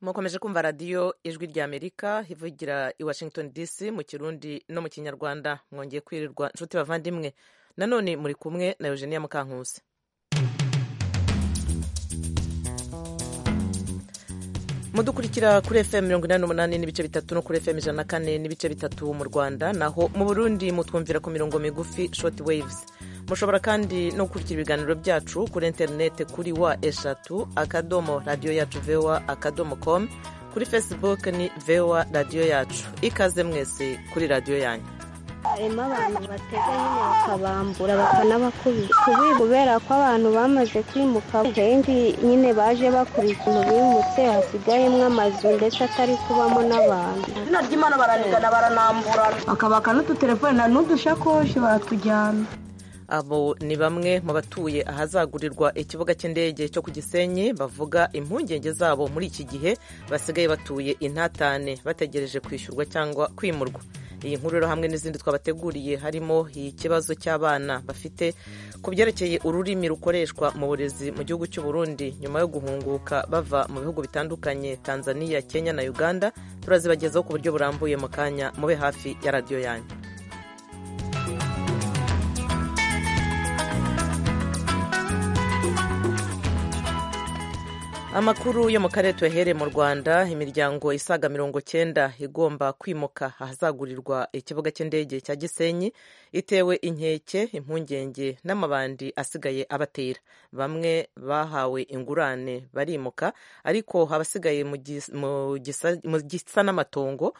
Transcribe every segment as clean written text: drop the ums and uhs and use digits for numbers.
mukomeje kumva radiyo ijwi rya Amerika ivugira i Washington DC mu Kirundi no mu Kinyarwanda. Mwongeye kwirirwa inshuti bavandimwe, nanone muri kumwe na Eugenia Mukankusi. Mudukurikira kuri FM 88 n'ibice bitatu no kuri FM 104 n'ibice bitatu mu Rwanda, naho mu Burundi mutwumvira ku mirongo migufi short waves. Mushobora kandi no gukurikira ibiganiro byacu kuri interinete kuri wa@radioyacu.voa.com, kuri Facebook ni VOA Radio Yacu. Ikaze mwese kuri radio yanyu. Harimo abantu batega nyine bakabambura bakanabakubita kubera ko abantu bamaze kwimuka kenshi nyine baje bakurikira bimutse hasigayemo amazu ndetse atari kubamo n'abantu. Izina ry'Imana baranigana baranambura bakabaka n'ututelefone n'udushakoshi baratujyana. Abo ni bamwe mu batuye ahazagurirwa ikibuga cy'indege cyo ku Gisenyi bavuga impungenge zabo muri iki gihe basigaye batuye intatane bategereje kwishyurwa cyangwa kwimurwa. Iyi nkuru rero hamwe n'izindi twabateguriye harimo ikibazo cy'abana bafite ku byerekeye ururimi rukoreshwa mu burezi mu gihugu cy'u Burundi nyuma yo guhunguka bava mu bihugu bitandukanye Tanzania, Kenya na Uganda. Turazibagezaho ku buryo burambuye mu kanya, mube hafi ya radio yanyu. Amakuru yo mu karere tuyahere mu Rwanda. Imiryango isaga 90 igomba kwimuka ahazagurirwa ikibuga cy'indege cya Gisenyi itewe inkeke, impungenge n'amabandi asigaye abatera. Bamwe bahawe ingurane barimuka, ariko abasigaye mu gisa n'amatongo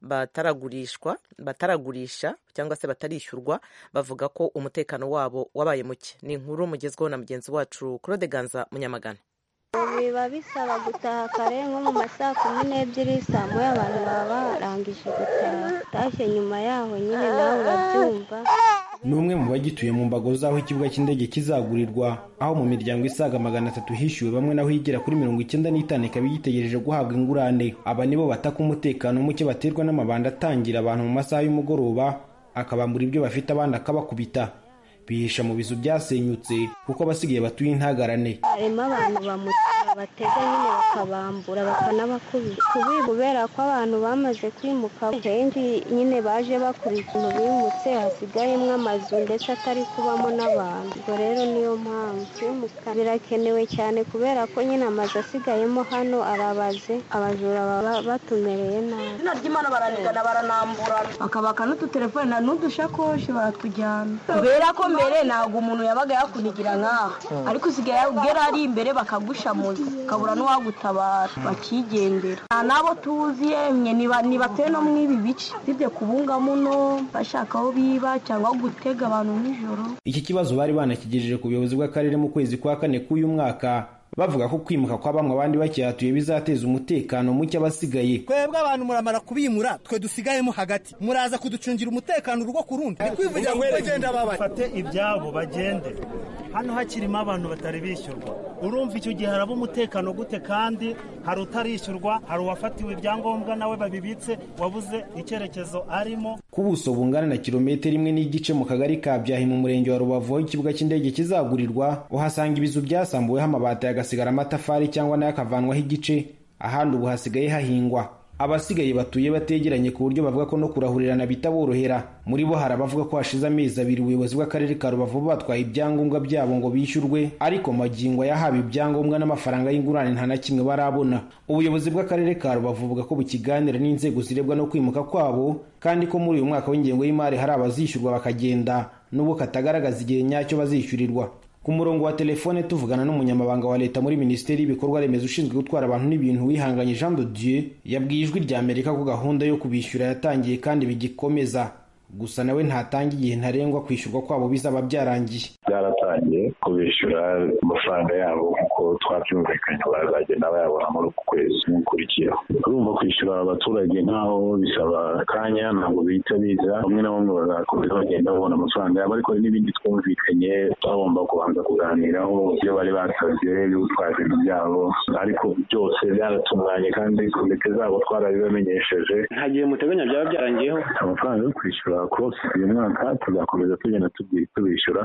bataragurisha cyangwa se batarishyurwa bavuga ko umutekano wabo wabaye muke. Ni inkuru mugezweho na mugenzi wacu Claude Ganza Munyamagana. Biba bisaba gutaha kare nko mu masaa 12 saa moya abantu baba barangije gutaha. Tashe nyuma yaho nyine nawe urabyumva. Ni umwe mu bagituye mu mbago zaho ikibuga cy'indege kizagurirwa, aho mu miryango isaga 300 hishyuwe bamwe naho igera kuri 95 ikaba igitegereje guhabwa ingurane. Aba nibo bataka umutekano muke baterwa n'amabanda atangira abantu mu masaha y'umugoroba akabambura ibyo bafite abandi akabakubita. Bihisha mu bizu byasenyutse kuko basigaye batuye intagarane. Harimo abantu batega nyine bakabambura bakanabakubita kubera ko abantu bamaze kwimuka kenshi nyine baje bakurikira bimutse hasigayemo amazu ndetse atari kubamo n'abantu. Ubwo rero niyo mpamvu kwimuka birakenewe cyane kubera ko nyine amazu asigayemo hano arabaze, abajura baba batumereye nabi. Izina ry'Imana baranigana baranambura bakabaka n'ututelefone n'udushakoshi baratujyana. Kubera ko mbere ntabwo umuntu yabaga yakunigira nkaho, ariko usigaye ugera ari imbere bakagushamuza kabura n'uwagutabara bakigendera. Nabo tuzi yemye nibateye no mwibi bice sibye kubungamo no bashaka aho biba cyangwa gutega abantu nijoro. Iki kibazo bari banakigejeje ku buyobozi bw'akarere mu kwezi kwa 4 k'uyu mwaka, bavuga ko kwimuka kwa bamwe abandi bacyatuye bizateza umutekano muke abasigaye. Twebwe abantu muramara kubimura, twe dusigayemo hagati muraza kuducungira umutekano urugo ku rundi. Nikwivugira ngo bagenda babafate ibyabo bagende. Hano hakirimo abantu batari bishyurwa. Urumva icyo gihe haraba umutekano gute? Kandi hari utarishyurwa, hari uwafatiwe ibyangombwa nawe babibitse wabuze icyerekezo arimo. Ku buso bungana na kilometero 1.5 mu kagari ka Byahi mu murenge wa Rubavu ikibuga cy'indege kizagurirwa, uhasanga ibizu byasambuweho amabati agasigara amatafari cyangwa nayo akavanwaho igice, ahandi ubu hasigaye hahingwa. Abasigaye batuye bategeranye ku buryo bavuga ko no kurahurirana bitaborohera. Muri bo hari abavuga ko hashize amezi 2 ubuyobozi bw'akarere ka Rubavu batwaye ibyangombwa byabo ngo bishyurwe, ariko magingo yahawe ibyangombwa n'amafaranga y'ingurane nta na kimwe barabona. Ubuyobozi bw'akarere ka Rubavu buvuga ko bukiganira n'inzego zirebwa no kwimuka kwabo, kandi ko muri uyu mwaka w'ingengo y'imari hari abazishyurwa bakagenda n'ubu katagaragaza igihe nyacyo bazishyurirwa. Ku murongo wa telefone tuvugana n'umunyamabanga wa leta muri Minisiteri y'Ibikorwa Remezo ushinzwe gutwara abantu n'ibintu Wihanganye Jean de Dieu yabwiye ijwi rya Amerika ko gahunda yo kubishyura yatangiye kandi bigikomeza. Gusa nawe ntatanga igihe ntarengwa kwishyurwa kwabo bizaba byarangiye. Byaratangiye kubishyura amafaranga yabo kuko twabyumvikanye bazagenda bayabona muri uku kwezi gukurikira. Urumva kwishyura abaturage nkaho bisaba akanya, ntabwo bihita biza. Bamwe na bamwe bazakomeza bagenda babona amafaranga yabo, ariko n'ibindi twumvikanye bagomba kubanza kuganiraho ibyo bari basabye y'ubutwazi byabo, ariko byose byaratunganye kandi komite zabo twarabibamenyesheje. Nta gihe muteganya byaba byarangiyeho. Amafaranga yo kwishyura kose uyu mwaka tuzakomeza tugenda tubishyura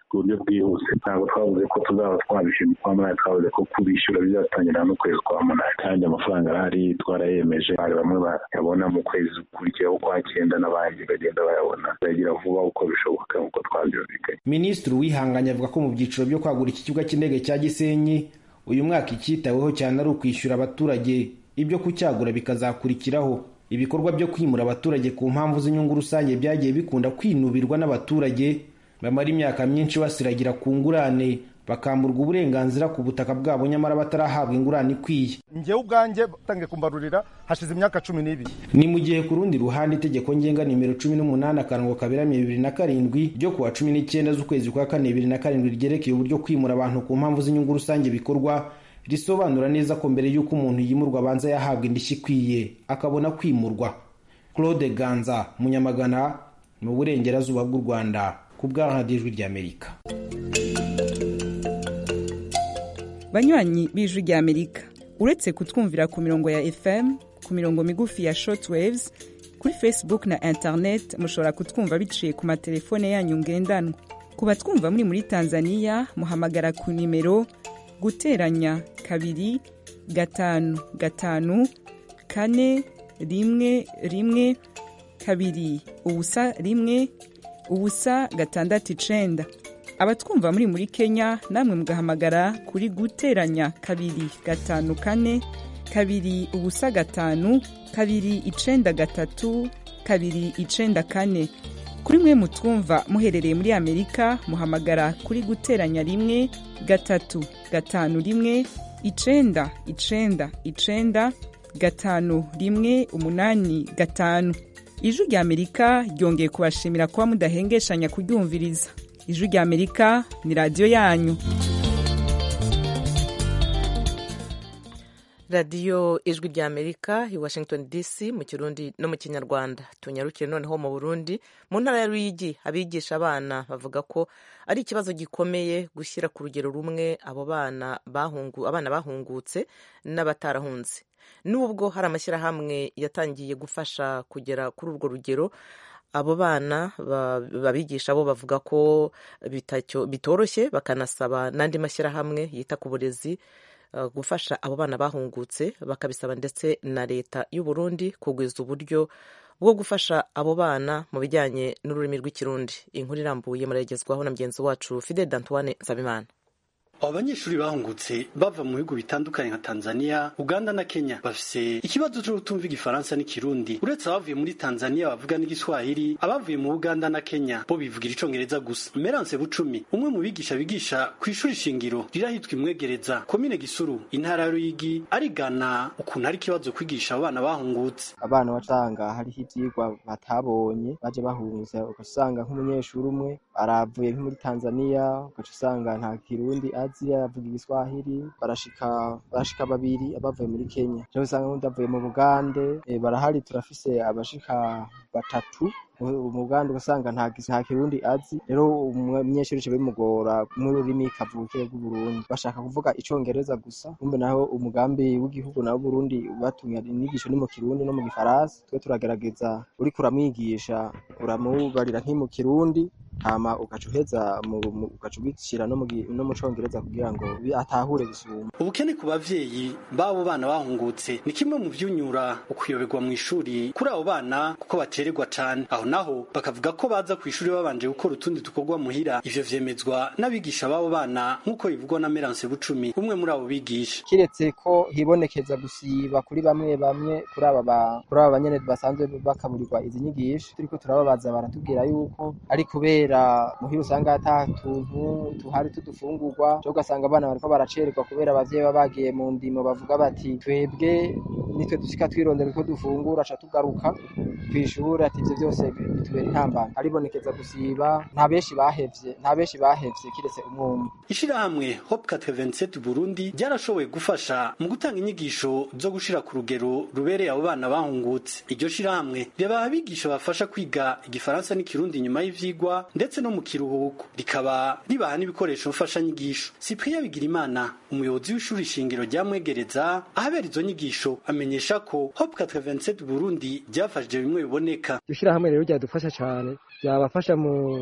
ku buryo bwihuse. Ntabwo twavuze ko tuzaba twabishyura kwa munani, twavuze ko kubishyura bizatangira n'ukwezi kwa munani, kandi amafaranga ahari twarayemeje. Hari bamwe bayabona mu kwezi ukurikiyeho kwa cyenda, n'abandi bagenda bayabona bagira vuba uko bishoboka nk'uko twabyumvikanye. Minisitiri Uwihanganye avuga ko mu byiciro byo kwagura iki kibuga cy'indege cya Gisenyi uyu mwaka icyitaweho cyane ari ukwishyura abaturage, ibyo kucyagura bikazakurikiraho. Ibikorwa byo kwimura abaturage ku mpamvu z'inyungu rusange byagiye bikunda kwinubirwa n'abaturage bamara imyaka myinshi basiragira ku ngurane, bakamburwa uburenganzira ku butaka bwabo nyamara batarahabwa ingurane ikwiye. Njyewe ubwanjye batangiye kumbarurira hashize imyaka 12. Ni mu gihe ku rundi ruhande itegeko ngenga nimero 18/2007 ryo kuwa 19 z'ukwezi kwa 4 2007 ryerekeye uburyo kwimura abantu ku mpamvu z'inyungu rusange bikorwa, risobanura neza ko mbere y'uko umuntu yimurwa abanza yahabwa indishyi ikwiye akabona kwimurwa. Claude Ganza, Munyamagana, mu burengerazuba bw'u Rwanda, ku bwa Radio Ijwi ry'Amerika. Banywanyi b'Ijwi ry'Amerika, uretse kutwumvira ku mirongo ya FM, ku mirongo migufi ya shortwaves, kuri Facebook na internet mushobora kutwumva biciye ku matelefone yanyu ngendanwa. Ku batwumva muri Tanzania, muhamagara ku nimero guteranya 2 5 5 4 1 1 2 ubusa 1 ubusa 6 abatwumva muri Kenya namwe mugahamagara kuri guteranya 2 5 4 2 ubusa 5 2 9 3 2 9 4. Kuri mwe mutwumva muherereye muri Amerika muhamagara kuri guteranya 1 3 5 1 9 9 9 5 1 8 5. Ijwi ry'Amerika ryongeye kubashimira kuba mudahengeshanya kuryumviriza. Ijwi ry'Amerika ni radio yanyu. Radio Ijwi ry'Amerika i Washington DC mu Kirundi no mu Kinyarwanda. Tunyarukire noneho mu Burundi, mu ntara ya Ruyigi, abigisha abana bavuga ko ari ikibazo gikomeye gushyira ku rugero rumwe abo abana bahungutse n'abatarahunze. Nubwo hari amashyirahamwe yatangiye gufasha kugera kuri urwo rugero, abo bana babigisha bo bavuga ko bitoroshye, bakanasaba n'andi mashyirahamwe yita ku burezi gufasha abo bana bahungutse, bakabisaba ndetse na leta y'u Burundi kugwiza uburyo bwo gufasha abo bana mu bijyanye n'ururimi rw'ikirundi. Inkuru irambuye muragezwaho na mugenzi wacu Fidel Antoine Nsabimana. Abanyeshuri bahungutse bava mu bihugu bitandukanye nka Tanzania, Uganda na Kenya bafise ikibazo cyo kutumva igifaransa n'ikirundi. Uretse abavuye muri Tanzania bavuga n'igiswahili, abavuye mu Uganda na Kenya bo bivugira icongereza gusa. Merance Bucumi, umwe mu bigisha ku ishuri shingiro rirahitwa Imwegereza, komine Gisuru, intara ya Ruyigi, arigana ukuntu ari ikibazo kwigisha abana bahungutse. Abana batanga hari ivyigwa batabonye baje bahungutse, ugasanga nk'umunyeshuri umwe aravuye muri Tanzania, ugasanga nta kirundi avuga igiswahili, barashika babiri abavuye muri Kenya. Cyo usanga ndavuye mu Bugande, barahari turafise abashika 3 mu Bugande, ugasanga nta kirundi azi. Rero umunyeshuri cyo bimugora mu rurimi kavukire rw'u Burundi, bashaka kuvuga icongereza gusa. Umbe naho umugambi w'igihugu na Burundi batumya inyigisho ni mu kirundi no mu gifaransa. Twe turagerageza uri kuramwigisha uramubarira nk'imu kirundi, hama ugacuheza ugacubikira no mu congereza kugira ngo atahure gusuma. Ubukene ku bavyeyi babo bana bahungutse ni kimwe mu vyunyura ukuyoberwa mu ishuri kuri abo bana, kuko batererwa cane. Aho naho bakavuga ko baza ku ishuri babanje gukora utundi dukorwa muhira. Ivyo vyemezwa n'abigisha babo bana nk'uko bivugwa na Merance Bucumi, umwe muri abo bigisha. Kiretse ko hibonekeza gusiba kuri bamwe kuri aba banyene basanzwe bakaburirwa izi nyigisho, turiko turababaza baratubwira yuko ari kubera muhira usanga atatuntu tuhari tudufungurwa, cyo ugasanga abana bariko baracererwa kubera abavyeyi babagiye mu ndimo, bavuga bati twebwe nitwe dushika twirondera ko dufungura aca tugaruka kwishura, ati ivyo byose bitubera intambara. Aribonekeza gusiba, nta benshi bahevye kiretse umwumwe. Ishirahamwe Hope 87 Burundi ryarashoboye gufasha mu gutanga inyigisho zo gushira ku rugero rubereye abo bana bahungutse. Iryo shirahamwe ryabaha abigisha bafasha kwiga igifaransa n'ikirundi nyuma y'ivyigwa ndetse no mu kiruhuko, rikaba ribaha n'ibikoresho mfasha nyigisho. Cyprien Bigirimana, umuyobozi w'ishuri shingiro rya Mwegereza ahabera izo nyigisho, amenyesha ko Hope 87 Burundi ryafashije bimwe biboneka. Ishirahamwe rero ryadufasha cyane, byabafasha mu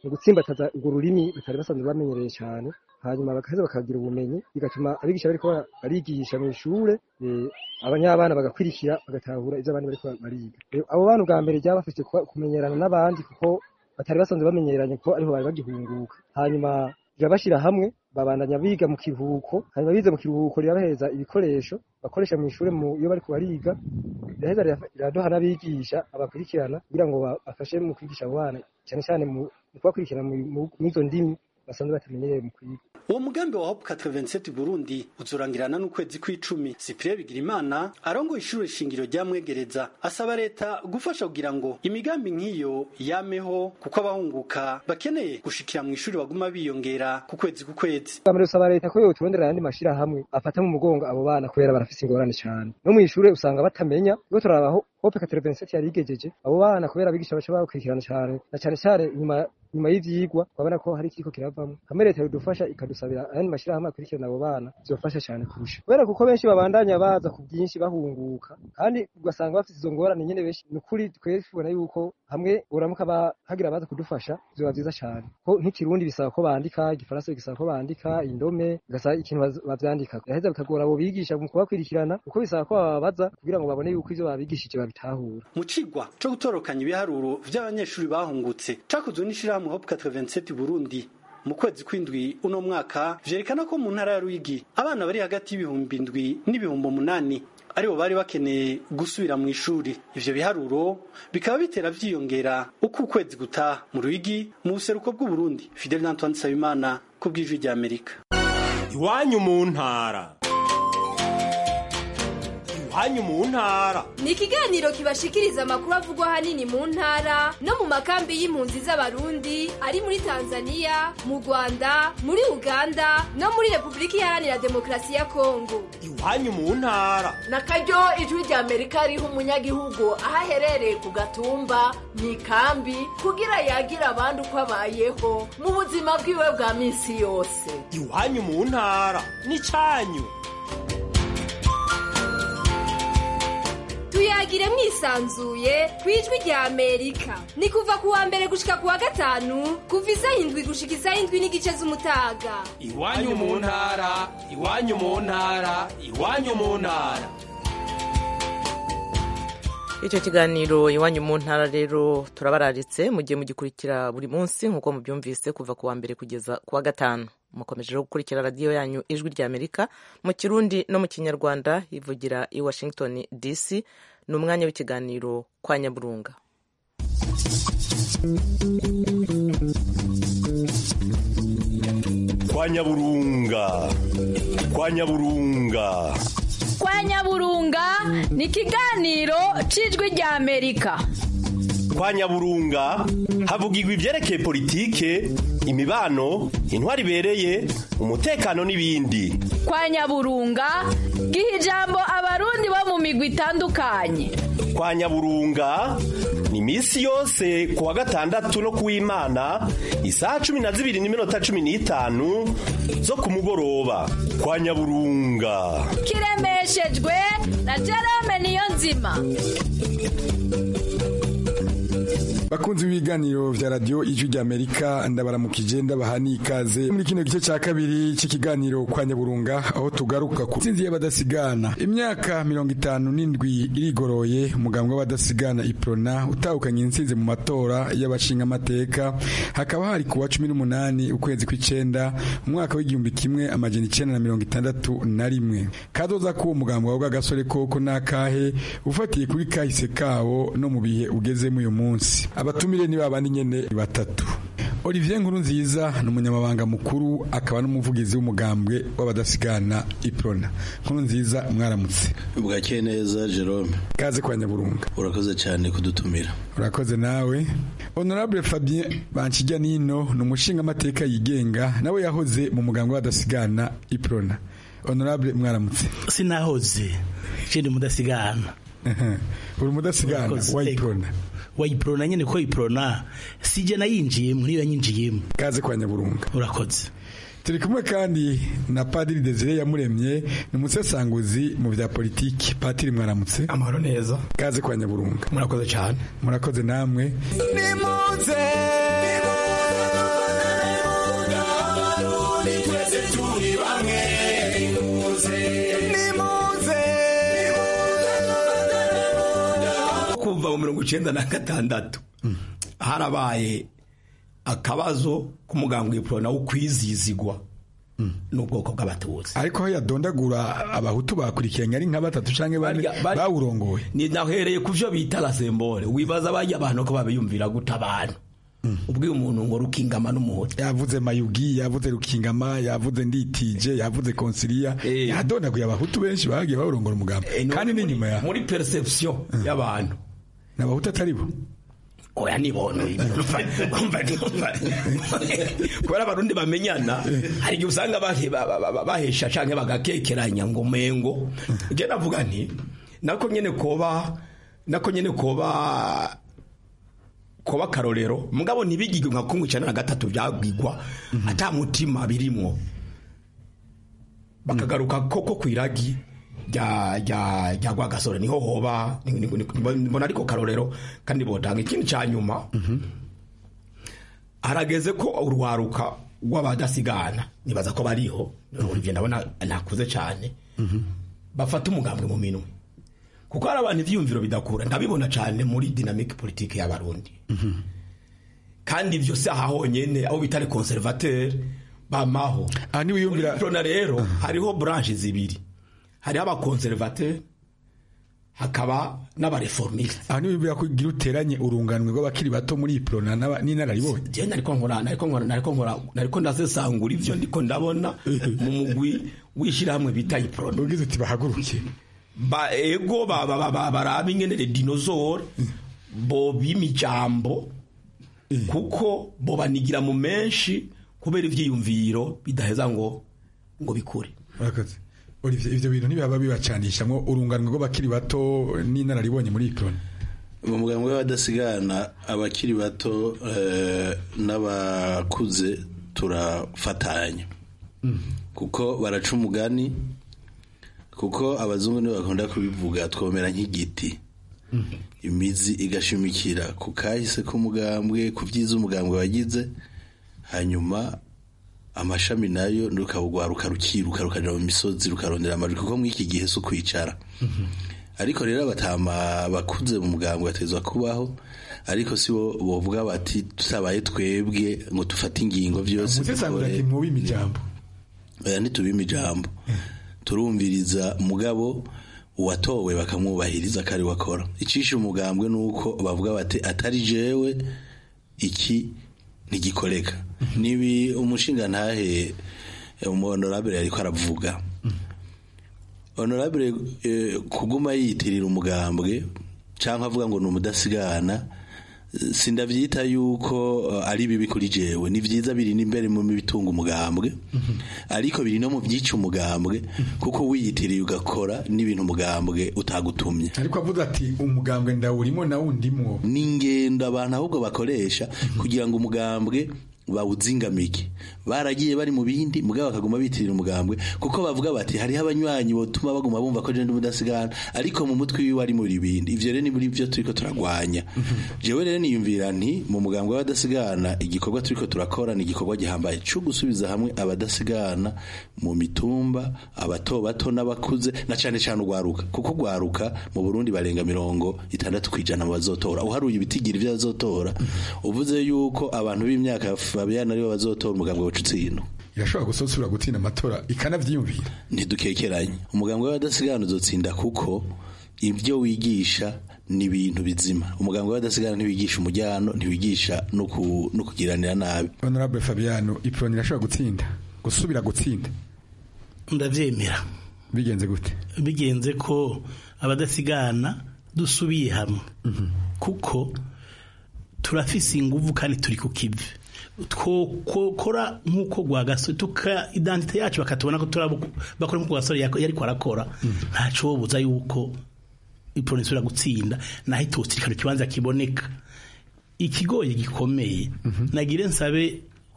mu gutsimbataza urwo rurimi batari basanzwe bamenyereye cyane, hanyuma bakaheza bakagira ubumenyi, bigatuma abigisha bariko barigisha mu ishure abanyabana bagakwirikira bagatahura ivyo abandi bariko bariga. Abo bana ubwa mbere ryabafite kumenyerana n'abandi kuko batari basanzwe bamenyeranye ko ariho bari bagihunguka, hanyuma birabashira hamwe babandanya biga mu kiruhuko, hanyuma bize mu kiruhuko rirabahereza ibikoresho bakoresha mu ishure iyo bariko bariga, biraheza riradoha n'abigisha abakurikirana kugira ngo bafashe mu kwigisha abo bana cyane cyane mu kubakurikirana mw'izo ndimi basanzwe batamenyereye mu kwiga. Uwo mugambi wa Hope 87 Burundi uzurangirana n'ukwezi kw'icumi. Cyprien Bigirimana arongoye ishure shingiro rya Mwegereza asaba leta gufasha kugira ngo imigambi nk'iyo yameho, kuko abahunguka bakeneye gushikira mu ishuri baguma biyongera ku kwezi ku kwezi. Bamwe usaba leta ko yoturondera yandi mashira hamwe afata mu mugongo abo bana kubera barafise ingorane cyane. No mu ishure usanga batamenya, iyo turabaho Hope 87 yari igejeje abo bana kubera abigisha baca bakurikirana cyane, na cyane nyuma y'ivyigwa babona ko hari ikiko kiravamo. Hamwe leta yodufasha ikadusabira ayandi mashira hamwe akurikirana abo bana bizofasha cyane kurusha, kubera kuko benshi babandanya baza ku byinshi bahunguka kandi ugasanga bafite izo ngorane nyene benshi. Nukuri twefubona yuko hamwe uramuka hagira abaza kudufasha bizoba vyiza cyane, ko nk'ikirundi bisaba ko bandika, igifaransa bisaba ko bandika, indome bigasaba ikintu bavyandika, yaheza bikagora abo bigisha mu kubakwirikirana kuko bisaba ko bababaza kugira ngo babone yuko ivyo babigishije babitahura. Mu cigwa co gutorokanya ibiharuro vy'abanyeshuri bahungutse cakozwe n'ishirahamwe Hope 87 Burundi mu kwezi kw'indwi uno mwaka, vyerekana ko mu ntara ya Ruyigi abana bari hagati y'ibihumbi 7 n'ibihumbi 8 aribo bari bakeneye gusubira mu ishuri. Ivyo biharuro bikaba bitera vyiyongera uko ukwezi gutaha. Mu Ruyigi mu buseruko bw'u Burundi, Fidel Antoine Sabimana ku bw'ijwi rya Amerika. Iwanyu mu ntara. Iwanyu mu ntara ni ikiganiro kibashikiriza amakuru avugwa hanini mu ntara no mu makambi y'impunzi z'abarundi ari muri Tanzania, mu Rwanda, muri Uganda no muri Republika Iharanira Demokarasi ya Kongo. Iwanyu mu ntara nakaryo ijwi rya Amerika riha umunyagihugu aho aherereye ku gatumba mu ikambi kugira yagira abandi uko abayeho mu buzima bwiwe bwa minsi yose. Iwanyu mu ntara ni canyu. Tuyagire mwisanzuye kwijwi rya Amerika. Ni kuva kuwa mbere gushika kuwa gatanu, kuva isaha 7 gushika isaha 7 n'igice z'umutaga. Iwanyu mu ntara, iwanyu mu ntara, iwanyu mu ntara. Icyo kiganiro iwanyu mu ntara rero turabararitse mugiye mugikurikira buri munsi nkuko mubyumvise kuva kuwa mbere kugeza kuwa gatanu. Mukomeje gukurikira radio yanyu ijwi rya Amerika mu Kirundi no mu Kinyarwanda ivugira i Washington DC. N'umwanya w'ikiganiro kwa Nyaburunga. Kwa Nyaburunga. Kwa Nyaburunga. Kwa Nyaburunga ni ikiganiro c'ijwi rya Amerika. Kwa Nyaburunga havugirwa ivyerekeye politike, imibano, intwari ibereye, umutekano n'ibindi. Kwa Nyaburunga giha ijambo abarundi bo mu migwi itandukanye. Kwa Nyaburunga ni misi yose kuwa gatandatu no kuw'Imana isaha 12:15 zo ku mugoroba. Kwa Nyaburunga kiremeshejwe na Jerome Niyonzima. Bakunzi b'ibiganiro vya radio ijwi rya Amerika, ndabaramukije ndabahani ikaze muri kino gice ca kabiri c'ikiganiro kwa Nyaburunga, aho tugaruka ku tsinzi y'abadasigana. Imyaka 57 irigoroye umugambwe w'abadasigana Iprona utahukanye intsinzi mu matora y'abashinga amateka, hakaba hari kuwa 18 ukwezi kw'icenda mu mwaka w'1961. Kazoza ko umugambwe wa gasore koko nakahe ufatiye kuri kahise kawo no mu bihe ugezemo uyu munsi. Abatumire ni babandi nyene batatu. Olivier Nkurunziza n'umunyamabanga mukuru akaba n'umuvugizi w'umugambwe w'abadasigana Iprona. Nkurunziza mwaramutse. Ubwakeye neza Jerome. Kaze kwa Nyaburunga. Urakoze cyane kudutumira. Urakoze nawe. Honorable Fabien Banshijyanino n'umushinga amateka yigenga nawe yahoze mu mugambwe w'abadasigana Iprona. Honorable mwaramutse. Sinahoze. Kindi mudasigana. Uri mudasigana wa Iprona. Wayiprona nyene ko Iprona sije nayinjiye muri yanyinjiyemo. Kaze kwa Nyaburunga. Urakoze. Turi kumwe kandi na Padiri Desire Yamuremye n'umusesanguzi mu vya politiki. Padiri mwaramutse. Amahoro neza. Kaze kwa Nyaburunga. Murakoze cyane. Murakoze namwe. Nimuze mu 1996 harabaye akabazo k'umugambwe Prona wo kwizizigwa n'ubwoko bw'abatutsi ariko aho yadondagura abahutu bakurikiranye ari nka batatu canke bane bawurongoye ni nahereye kuvyo bita la symbole wibaza bajya abantu ko babiyumvira guta abantu ubwo umuntu ngo Rukingama n'umuhutu yavuze Mayugi yavuze Rukingama yavuze Nditije yavuze Consilia yadondaguye abahutu benshi bagiye bawurongora umugambi kandi ni nyuma ya muri perception y'abantu n'abahutu atari bo oya nibono kubera abarundi bamenyana hari igihe usanga bahesha canke bagakekeranya ngo mengo je navuga nti nako nyene koba karorero mugabo ntibigirwe nka 13 byagwigwa ata mutima birimwo bakagaruka koko kwiragi rya Rwagasore niho hoba mbona ariko karorero kandi botanga ikintu cya nyuma harageze ko urwaruka rw'abadasigana nibaza ko bariho Olivier ndabona nakuze cyane bafata umugambwe mu minwe kuko hari abantu ivyumviro bidakura ndabibona cyane muri dynamique politique y'abarundi kandi ibyo se aha honyene aho bitari conservateur bamaho ni wiyumvira rero hariho branches zibiri hari abakonservateur hakaba n'abareformiste ni wiyumvira ko gira uteranye urunganwe rw'abakiri bato muri Prona n'inararibonye je nariko ndasesangura ivyo ndiko ndabona mu mugwi wishirahamwe bita Prona ugize uti bahaguruke ego baraba ingene le dinosaure bo bimijambo kuko bo banigira mu menshi kubera ivyiyumviro bidaheza ngo bikure murakoze Olivier ivyo bintu nibaba bibacanishamwo urunganwe rw'abakiri bato n'inararibonye muri Prona mu mugambwe w'abadasigana abakiri bato n'abakuze turafatanya kuko baraca umugani kuko abazungu nibo bakunda kubivuga twomera nk'igiti imizi igashimikira ku kahise k'umugambwe ku byiza umugambwe wagize hanyuma amashami nayo rukawugwaruka rukiruka rukaja mu misozi rukarondera amajwi kuko mw'iki gihe so kwicara ariko rero abatama bakuze mu mugambwe batezwa kubaho ariko si bo bovuga bati tusabaye twebwe ngo tufate ingingo byose ntitubimijambo turumviriza mugabo uwatowe bakamwubahiriza kari wakora icisha umugambwe nuko bavuga bati atari jewe iki ntigikoreka nibi umushinga ntahe honorable yariko aravuga honorable kuguma yitirira umugambwe canke avuga ngo numudasigana sindavyita yuko ari bibi kuri jewe ni vyiza biri n'imbere mu bitunga umugambwe ariko biri no mu vyica umugambwe kuko wiyitiriye ugakora n'ibintu umugambwe utagutumye ariko avuga ati umugambwe ndawurimo na wundimwo n'ingendo abantu ahubwo bakoresha kugira ngo umugambwe bawuzingamike baragiye bari mu bindi mugabo bakaguma bitirira umugambwe kuko bavuga bati hariho abanywanyi botuma baguma bumva ko je ndi mudasigana ariko mu mutwe wiwe ari muri bindi ivyo rero ni muri byo turiko turagwanya jewe rero niyumvira nti mu mugambwe w'abadasigana igikorwa turiko turakora ni igikorwa gihambaye cyo gusubiza hamwe abadasigana mu mitumba abato bato n'abakuze na cane cane ugwaruka kuko ugwaruka mu Burundi barenga 60% mu bazotora uharuye ibitigira ivyo bazotora uvuze yuko abantu b'imyaka Fabiana aribo bazotora umugambwe w'ucutsino irashobora gusosura gutsinda amatora ikanavyiyumvira ntidukekeranye umugambwe w'abadasigana uzotsinda kuko ibyo wigisha ni ibintu bizima umugambwe w'abadasigana ntiwigisha umujyano ntiwigisha no kugiranira nabi Honorable Fabiano Prona irashobora gutsinda gusubira gutsinda ndavyemera bigenze gute bigenze ko abadasigana dusubiye hamwe kuko turafise inguvu kandi turi ku kivi twokora nk'uko Rwagasore tuka identite yacu bakatubona ko bakora nk'uko Rwagasore yari kwarakora ntaco buza yuko Prona isubira gutsinda naho itosirikana kibanza kiboneka ikigoye gikomeye nagire nsabe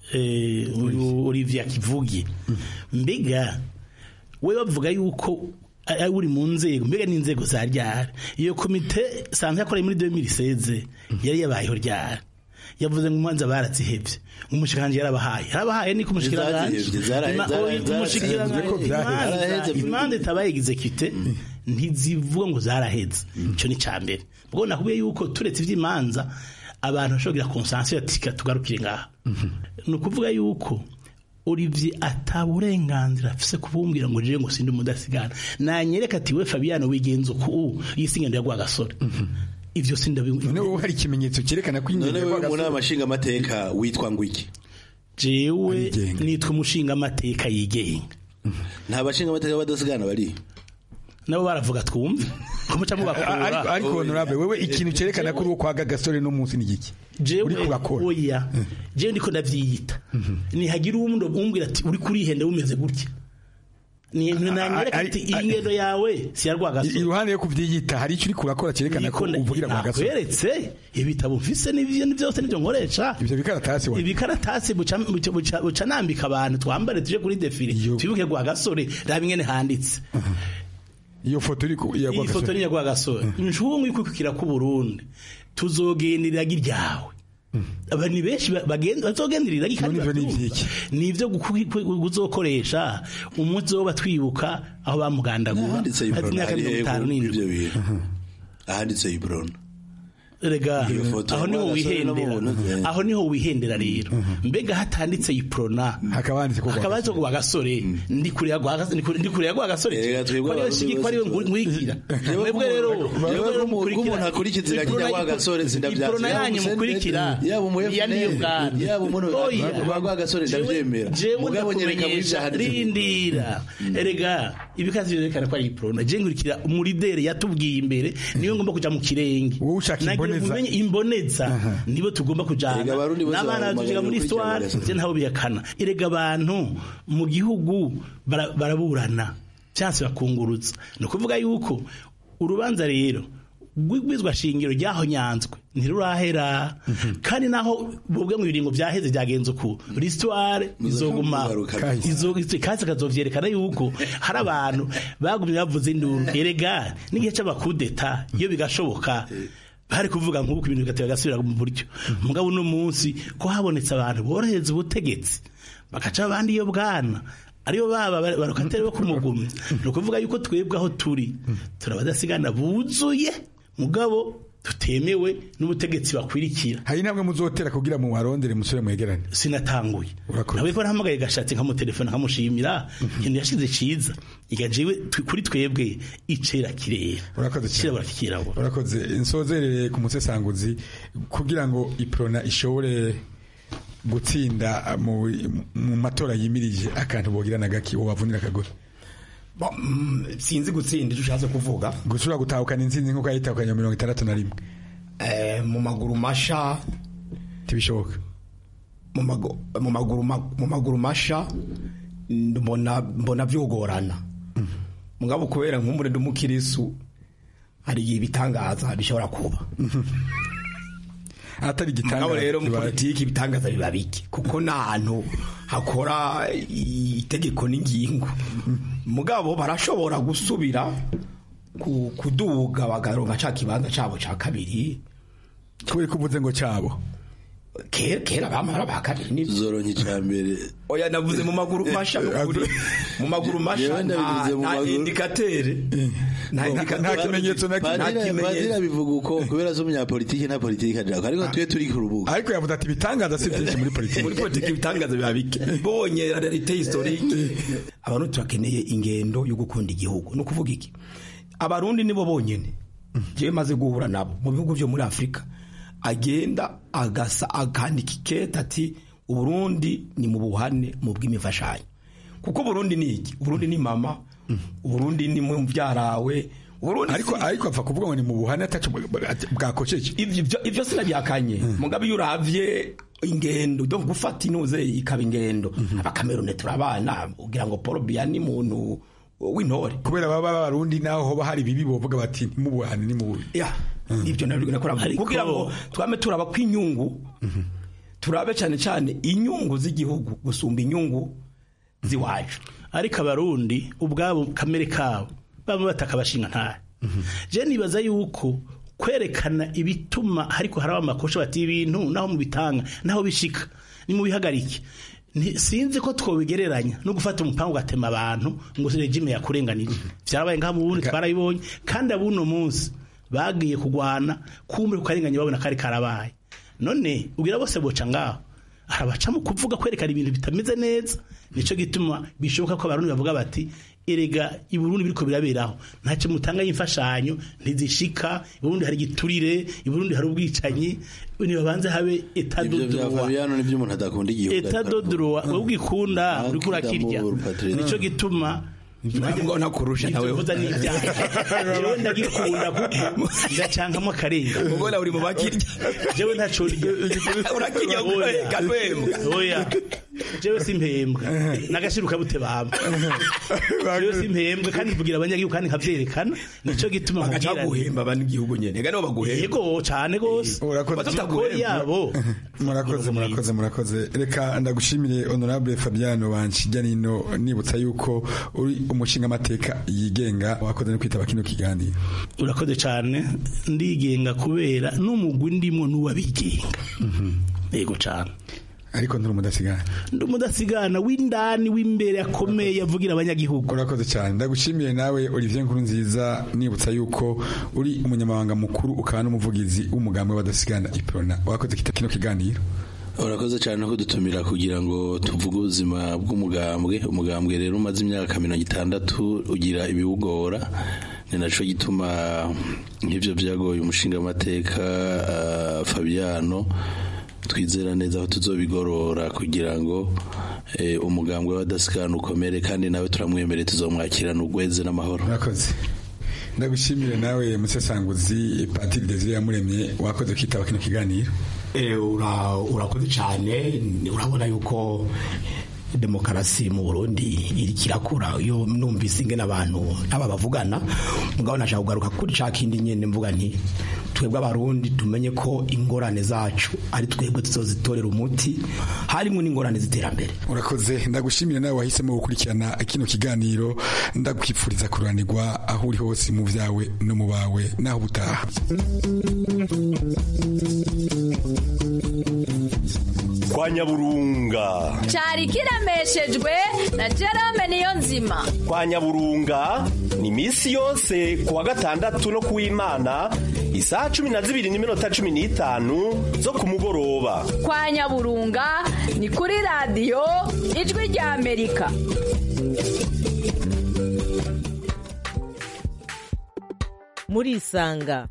Olivier kivugi mbega we bavuga yuko uri mu nzego mbega n'inzego za ryari iyo komite sanze yakora muri 2016 yari yabayeho ryari yavuze ngo umanza barazihevye umushikiranje yarabahaye niko umushikiranje imande tabaye execute ntizivuga ngo zaraheze ico ni cambere ubwo nakubiye yuko turetse ivy'imanza abantu bashobora consensus ati tugarukire ngaha nukuvuga yuko Olivier ataburenganzira afise kubumbwira ngo je ngo sindi umudasigana nanyereka ati we Fabiano wigenzo ku yisingendo yagwa gasore ivyo sindabivuga none hari ikimenyetso cyerekana ko ingendo yagwa gasore none amashinga amateka witwa ngwiki jewe nitwa umushinga amateka yigenga nta bashinga amateka badasigana bari nabo baravuga twumve kumuca mu bakura ariko honorable wewe ikintu cyerekana ko uri kwa Gasore no munsi n'igiki uri kurakora oya je ndiko ndavyiyita ni hagira umuntu umbwira ati uri kuri hende umeze gutya ni nanyereka ati ingendo yawe si yarwa Gasore iruhande yo kuvyiyita hari icyo uri kurakora cyerekana ko uvugira kwa Gasore kweretse ibitabo mfise n'ivyo byose nivyo nkoresha ivyo bikaratasi buca nambika abantu twambare tuje kuri defile twibuke kwa Gasore raba ingene handitse iyo foto iri yagwa Gasore njungu ikukira ku Burundi tuzogenderera giryawe abantu benshi bazogenderera kandi nivyo guzokoresha umunsi wo batwibuka aho bamugandagura imyaka 50 ahanditse Ibron rega aho niho wihendera rero mbega hatanditse Iprona hakabanditse ko kwa Gasore ndi kure yagwa Gasore ko ari ngwikira mwebwe rero umuntu akurikizira kijya Gasore sindavyaza Iprona yanyu mukurikira ya niyo bwana yaba umuntu kwa Gasore ndavyemera mugabo nyereka rindira rega ibikazi byerekana ko ari Iprona je ngurikira umuridere yatubwiye imbere niyo ngomba kuja mu kirenge mumenye imboneza nibo tugomba kujana n'abana tujiga muri histoire je ntaho biyakana irega abantu mu gihugu baraburana cyase bakungurutsa no kuvuga yuko urubanza rero gwizwa shingiro ryaho nyanzwe ntirurahera kandi naho bubwe mu biringo byaheze byagenze ku histoire izoguma kaza kazovyerekana yuko hari abantu bagumye bavuze induru erega n'igihe c'abakudeta iyo bigashoboka bari kuvuga nk'uko ibintu bigatera gasubira mu buryo mugabo no munsi ko habonetse abantu borohereza ubutegetsi bakaca abandi iyo bwana ariyo baba barukatere bo kumugumya no kuvuga yuko twebwe aho turi turabadasigana buzuye mugabo tutemewe n'ubutegetsi bakwirikira hari namwe muzotera kugira mu warondere musore mwegerane sinatanguye nawe ko nahamagaye gashatse nka mu telefone nkamushimira ikintu yashize ciza igajewe kuri twebwe icera kirera urakoze insozerere ku musesanguzi kugira ngo Iprona ishobore gutsinda mu matora yimirije akantu bogira na gaki wavunira kagore sinzi gutsinda icyo ushatse kuvuga gushobora gutahukana intsinzi nk'uko yayitahukanye 61 mu maguru masha tibishoboka mu maguru masha mbona vyogorana mugabo kubera nk'umure ndumukirisu hari ibitangaza bishobora kuba atari gitangaza rero mu politiki ibitangaza biba biki kuko nahantu hakora itegeko n'ingingo mugabo barashobora gusubira kuduga bagaronka ca kibanza cabo ca kabiri kubera kuvuze ngo cabo kera bamara bakabiri ni zoronye cyambere oya navuze mu maguru masha mu maguru masha na indikatere nta kimenyetso bazira bivuga uko kubera zo munyapolitiki nta politiki ajako ariko twe turi ku rubuga ariko yavuze ati bitangaza si byinshi muri politiki bitangaza bihabike bonye realite historique abantu turakeneye ingendo yo gukunda igihugu no kuvuga iki abarundi nibo bonyene je maze guhura nabo mu bihugu byo muri Afrika agenda agasa akandika iketa ati Uburundi ni mu buhane mu bw'imifashanyo kuko Burundi ni iki Burundi ni mama Burundi ni mu byarawe Burundi ariko apfa kuvuga ngo ni mu buhane atacu bwakoceje ivyo sinabyakanye mugabe yuravye ingendo donc gufata inuze ikaba ingendo abakamerone turabana ugira ngo Paul Biya ni muntu w'intore kubera baba Barundi naho hoba hari bibi bovuga bati mu buhane ni mu ibyo nabikora kugira ngo twame turaba kwinyungu turabe cyane cyane inyungu z'igihugu gusumba inyungu ziwacu ariko abarundi ubwabo kamere kabo bamwe batakabashinga nta je nibaza yuko kwerekana ibituma ariko haraba amakosha bati ibintu naho mu bitanga naho bishika ni mu bihagarike sinzi ko twobigereranya no gufata umupanga ugatema abantu ngo regime yakurenganije byarabaye ngaha mu Burundi twarabibonye kandi abuno munsi bagiye kugwana kumbe kukarenganya babona kari karabaye none ugira bose boca ngaho arabaca mu kuvuga kwerekana ibintu bitameze neza nico gituma bishoboka ko abarundi bavuga bati erega i Burundi biriko biraberaho ntacyo mutanga y'imfashanyo ntizishika i Burundi hari giturire i Burundi hari ubwicanyi ni babanze habe etat de droit nibyo umuntu adakunda igihugu etat de droit ubwikunda uri kurakirya nico gituma ntabwo nakurusha nawe jewe ndagikunda kuko ndacankamo akarenga ubona uri mu bakirya jewe ntaco urakirya kalwembwa oya jewe simpembwa nagashiruka bute baba jewe simpembwa kandi kugira abanyagihugu kandi nkavyerekana nico gituma nkubwira guhemba abantu igihugu nyene ega no baguhemba yego cyane gose urakoze yabo murakoze reka ndagushimire honorable Fabiano Banshijyanino nibutsa yuko uri umushinga amateka yigenga wakoze no kwitaba kino kiganiro urakoze cyane ndigenga kubera n'umugwi ndimo n'uwabigenga yego cyane ariko ndumudasigana w'indani w'imbere akomeye yavugira abanyagihugu urakoze cyane ndagushimiye nawe Olivier Nkurunziza nibutsa yuko uri umunyamabanga mukuru ukaba n'umuvugizi w'umugambwe w'abadasigana Iprona wakoze kino kiganiro urakoze cyane no kudutumira kugira ngo tuvuge ubuzima bw'umugambwe rero umaze imyaka 60 ugira ibiwugora ni naco gituma nk'ivyo byagoye umushinga amateka Fabiano twizera neza aho tuzobigorora kugira ngo umugambwe w'abadasigana ukomere kandi nawe turamwemereye tuzomwakirana ugweze n'amahoro urakoze ndagushimire nawe musesanguzi Patrick Desire Yamuremye wakoze kwitaba kino kiganiro urakoze cyane urabona yuko demokarasi mu Burundi irikirakura iyo numvise ingene abantu aba bavugana mugabo nashaka kugaruka kuri cakindi nyene mvuga nti twebwe abarundi tumenye ko ingorane zacu ari twebwe tuzozitorera umuti harimo n'ingorane ziterambere urakoze ndagushimira nawe wahisemo gukurikirana kino kiganiro ndakwifuriza kuranirwa aho uri hose mu vyawe no mu bawe naho butaha kwa Nyaburunga cyari kiremeshejwe na Jerome Niyonzima. Kwa Nyaburunga ni misi yose kuwa gatandatu no kuw'Imana isaha 12:15 zo ku mugoroba. Kwa Nyaburunga ni kuri radio Ijwi rya Amerika. Murisanga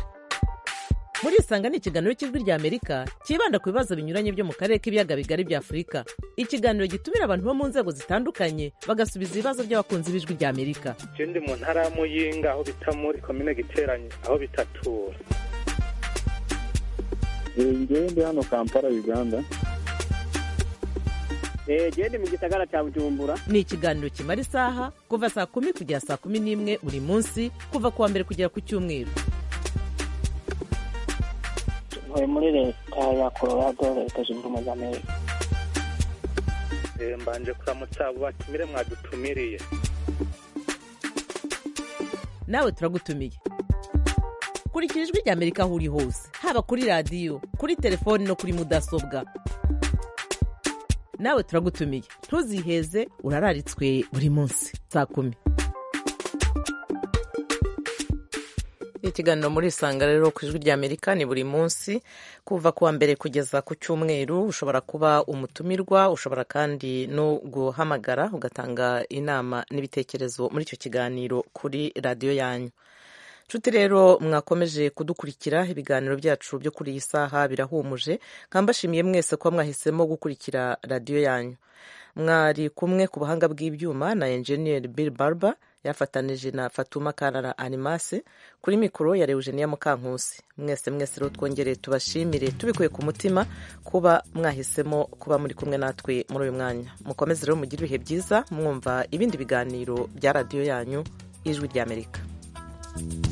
ni ikiganiro cy'Ijwi rya Amerika kibanda ku bibazo binyuranye byo mu karere k'ibiyaga bigari bya Afurika. Ikiganiro gitumira abantu bo mu nzego zitandukanye bagasubiza ibibazo by'abakunzi b'Ijwi rya Amerika. Ndi mu ntara ya Muyinga aho bita muri komine Giteranye aho bitatura. Ndi hano Kampala Uganda. Ndi mu gisagara cya Bujumbura. Ni ikiganiro kimara isaha kuva saa 10 kugera saa 11 buri munsi kuva kuwa mbere kugera ku cyumweru. Muri leta ya Colorado leta zunze ubumwe za Amerika. Mbanje kuramutsa abo batumire mwadutumiriye. Nawe turagutumiye. Kurikira Ijwi rya Amerika aho uri hose, haba kuri radio, kuri telefone no kuri mudasobwa. Nawe turagutumiye. Ntuziheze urararitswe buri munsi saa 10. Ikiganiro muri Sanga rero ku Ijwi rya Amerika ni buri munsi kuva kuwa mbere kugeza ku cyumweru. Ushobora kuba umutumirwa, ushobora kandi no guhamagara ugatanga inama n'ibitekerezo muri icyo kiganiro kuri radio yanyu. Nshuti rero mwakomeje kudukurikira, ibiganiro byacu byo kuri iyi saha birahumuje. Nkambashimiye mwese ko mwahisemo gukurikira radio yanyu. Mwari kumwe ku buhanga bw'ibyuma na engineer Bill Barber yafatanije na Fatuma Karara Animase, kuri mikoro ya Eugenia Mukankusi. Mwese rero twongere tubashimire tubikuye ku mutima kuba mwahisemo kuba muri kumwe natwe muri uyu mwanya. Mukomeze rero mugire ibihe byiza mwumva ibindi biganiro bya radio yanyu Ijwi rya Amerika.